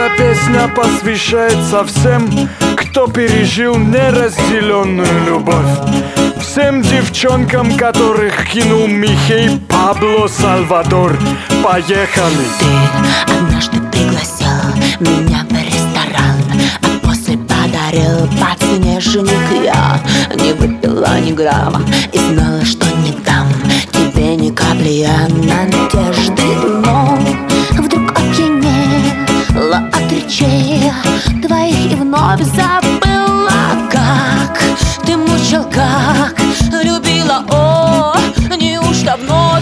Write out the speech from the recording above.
Эта песня посвящается всем, кто пережил неразделенную любовь. Всем девчонкам, которых кинул Михей, Пабло, Сальвадор. Поехали! Ты однажды пригласил меня в ресторан, а после подарил подснежник. Я не выпила ни грамма и знала, что не дам тебе ни капли я надежды. Но вдруг опьянела от речей твоих и вновь забыла, как ты мучил, как любила. О, неужто вновь